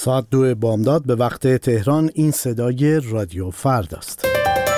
ساعت 2 بامداد به وقت تهران. این صدای رادیو فردا است.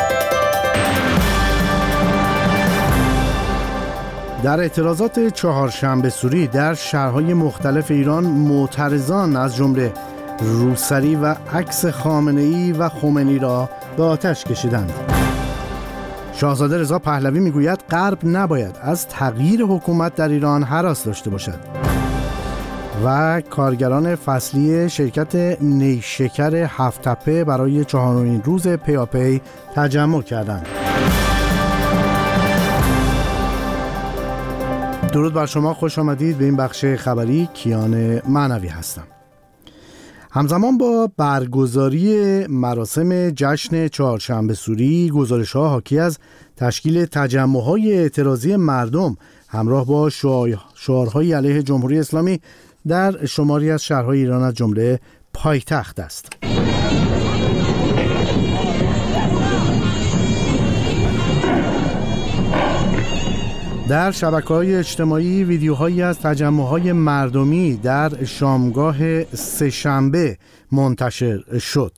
در اعتراضات چهارشنبه سوری در شهرهای مختلف ایران، معترضان از جمله روسری و عکس خامنه‌ای و خمینی را به آتش کشیدند. شاهزاده رضا پهلوی میگوید غرب نباید از تغییر حکومت در ایران هراس داشته باشد. و کارگران فصلی شرکت نیشکر هفت‌تپه برای 4مین روز پیاپی تجمع کردند. درود بر شما، خوش آمدید به این بخش خبری. کیان معنوی هستم. همزمان با برگزاری مراسم جشن چهارشنبه سوری، گزارش‌ها حاکی از تشکیل تجمع‌های اعتراضی مردم همراه با شعارهای علیه جمهوری اسلامی در شماری از شهرهای ایران از جمله پایتخت است. در شبکه‌های اجتماعی ویدیوهایی از تجمع‌های مردمی در شامگاه سه‌شنبه منتشر شد.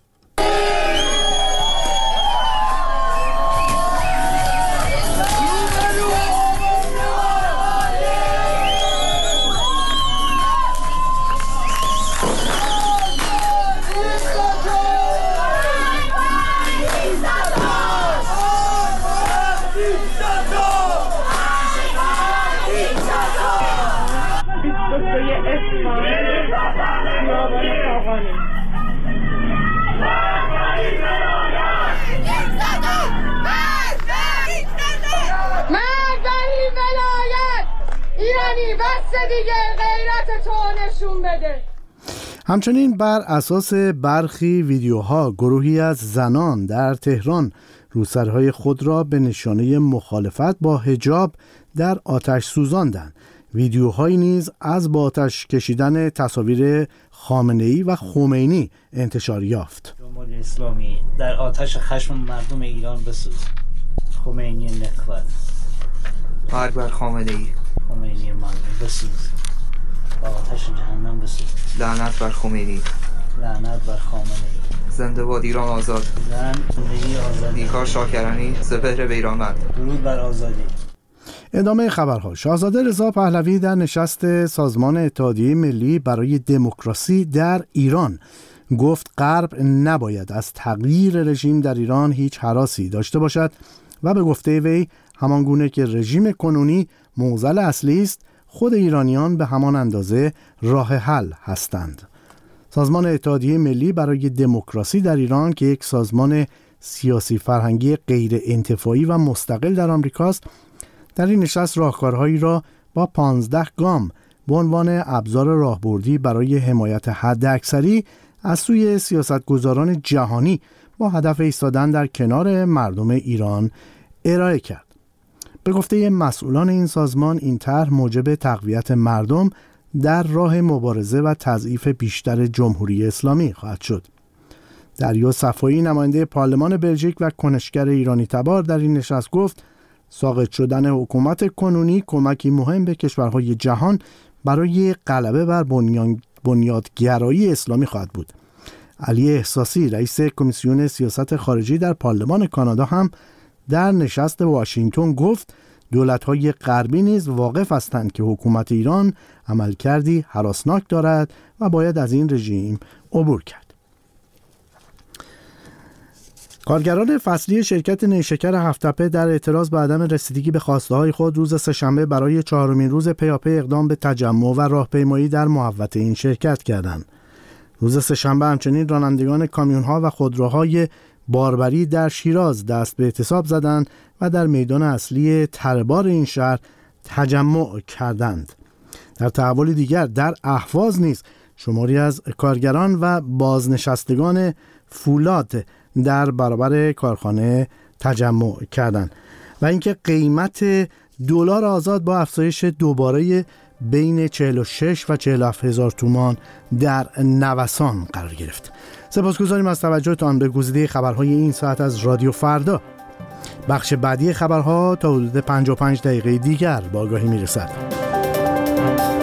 همچنین بر اساس برخی ویدیوها گروهی از زنان در تهران روسرهای خود را به نشانه مخالفت با حجاب در آتش سوزاندند. ویدیوهایی نیز از با آتش کشیدن تصاویر خامنه‌ای و خمینی انتشار یافت. جمهوری اسلامی در آتش خشم مردم ایران بسوز. خمینی نکبت. مرگ بر خامنه‌ای. خمینی مردم بسوز. با آتش جهنم بسوز. لعنت بر خمینی. لعنت بر خامنه‌ای. زنده باد ایران آزاد. زندگی آزادی. نیکا شاکرانی سپهر بیرانوند. درود بر آزادی. ادامه خبرها. شاهزاده رضا پهلوی در نشست سازمان اتحادیه ملی برای دموکراسی در ایران گفت غرب نباید از تغییر رژیم در ایران هیچ هراسی داشته باشد و به گفته وی همانگونه که رژیم کنونی معضل اصلی است، خود ایرانیان به همان اندازه راه حل هستند. سازمان اتحادیه ملی برای دموکراسی در ایران که یک سازمان سیاسی فرهنگی غیر انتفاعی و مستقل در آمریکاست، در این نشست راهکارهایی را با 15 گام به عنوان ابزار راهبردی برای حمایت حداکثری از سوی سیاستگزاران جهانی با هدف ایستادن در کنار مردم ایران ارائه کرد. به گفته مسئولان این سازمان، این طرح موجب تقویت مردم در راه مبارزه و تضعیف بیشتر جمهوری اسلامی خواهد شد. دریا صفایی، نماینده پارلمان بلژیک و کنشگر ایرانی تبار، در این نشست گفت ساقط شدن حکومت کنونی کمکی مهم به کشورهای جهان برای غلبه بر بنیادگرایی اسلامی خواهد بود. علی احساسی، رئیس کمیسیون سیاست خارجی در پارلمان کانادا، هم در نشست واشنگتن گفت دولت‌های غربی نیز واقف هستند که حکومت ایران عملکردی هراسناک دارد و باید از این رژیم عبور کرد. کارگران فصلی شرکت نیشکر هفت‌تپه در اعتراض به عدم رسیدگی به خواسته‌های خود روز سه‌شنبه برای 4مین روز پیاپی اقدام به تجمع و راهپیمایی در محوطه این شرکت کردند. روز سه‌شنبه همچنین رانندگان کامیون‌ها و خودروهای باربری در شیراز دست به اعتصاب زدند و در میدان اصلی تربار این شهر تجمع کردند. در تحول دیگر در اهواز نیز شماری از کارگران و بازنشستگان فولاد در برابر کارخانه تجمع کردند و اینکه قیمت دلار آزاد با افزایش دوباره بین 46 و 47 هزار تومان در نوسان قرار گرفت. سپاسگزاریم از توجهتان به گزیده خبرهای این ساعت از رادیو فردا. بخش بعدی خبرها تا حدود 55 دقیقه دیگر با آگاهی میرسد.